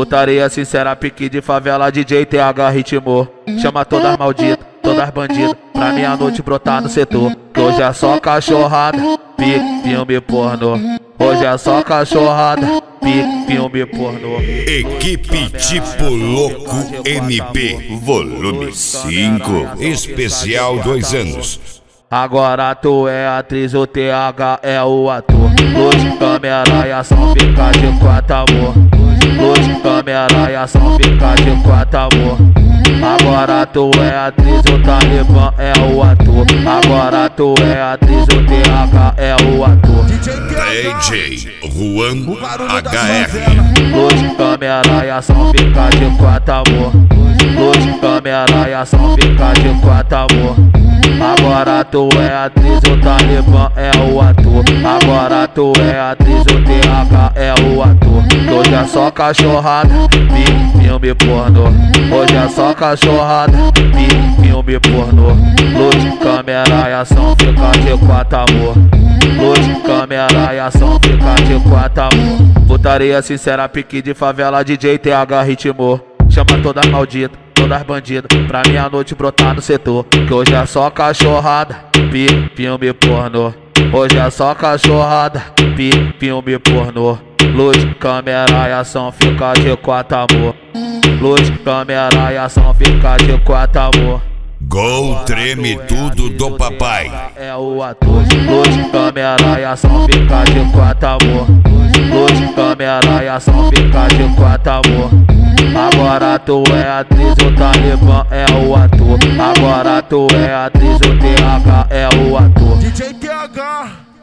Putaria sincera, pique de favela, DJ TH ritmou. Chama todas malditas, todas bandidas, pra meia-noite brotar no setor. Que hoje é só cachorrada, pique, filme pornô. Hoje é só cachorrada, pique, filme pornô. Equipe Tipo Louco MP, volume 5, especial 2 anos. Agora tu é atriz, o TH é o ator. Luz, câmera e ação, fica de quatro, amor. Luz, câmera e ação, fica de quatro, amor. Agora tu é atriz, o Talibã é o ator. Agora tu é atriz, o TH é o ator. DJ Juan HR. Luz, câmera e ação, fica de quatro, amor. Luz, câmera e ação, fica de quatro, amor. Agora tu é atriz, o Talibã é o ator. Agora tu é atriz, o TH é o ator. Hoje é só cachorrada, filme pornô. Hoje é só cachorrada, filme pornô. Luz, câmera e ação, fica de quatro, amor. Luz, câmera e ação, fica de quatro, amor. Putaria sincera, pique de favela, DJ TH ritmou. Chama todas malditas, todas bandidas, pra meia-noite brotar no setor. Que hoje é só cachorrada, filme pornô. Hoje é só cachorrada, filme pornô. Luz, câmera e ação, fica de quatro, amor. Luz, câmera e ação, fica de quatro, amor. Gol treme tudo do papai. É o ator. Luz, câmera e ação, fica de quatro, amor. Luz, câmera e ação, fica de quatro, amor. Agora tu é atriz, o Talibã é o ator. Agora tu é atriz, o TH é o ator. DJ TH